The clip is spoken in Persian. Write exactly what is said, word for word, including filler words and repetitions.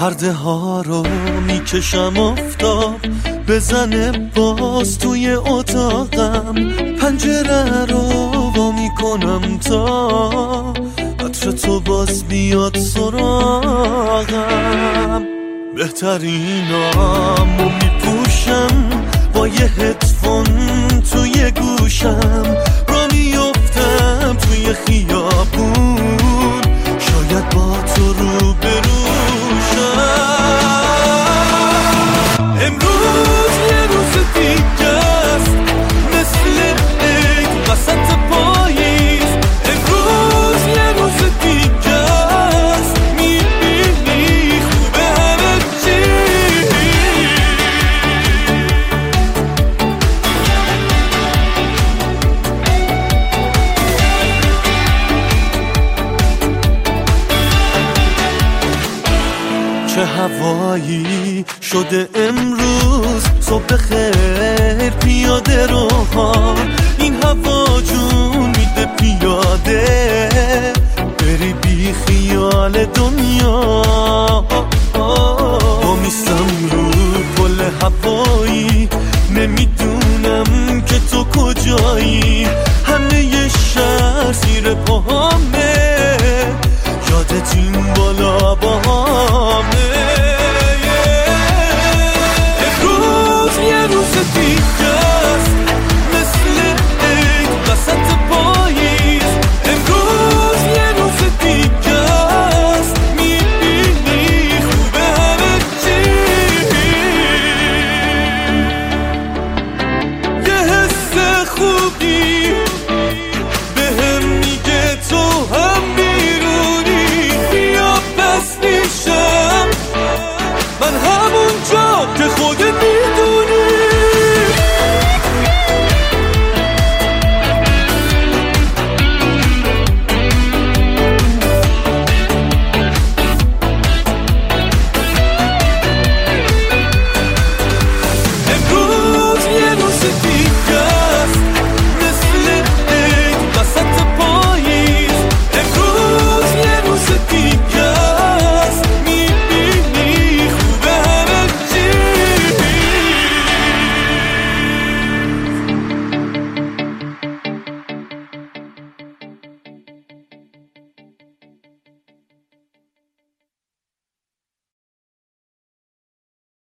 پرده ها رو میکشم آفتاب بزنه باز توی اتاقم، پنجره رو وا میکنم تا عطر تو باز بیاد سراغم. بهترینامو میپوشم با یه هدفون توی گوشم، را میفتم توی خیابون شاید با تو رو بروشم. امروز یه روز دیگه است مثل عید وسط پاییز، امروز یه روز دیگه است میبینی خوبه همه چی. چه هوایی شده امروز، صبح خیر پیاده رو ها، این هوا جون میده پیاده بری بی خیال دنیا. با میستم رو پل هوایی نمیدونم که تو کجایی، همه یه شهر زیر پاهامه یادت این بالا با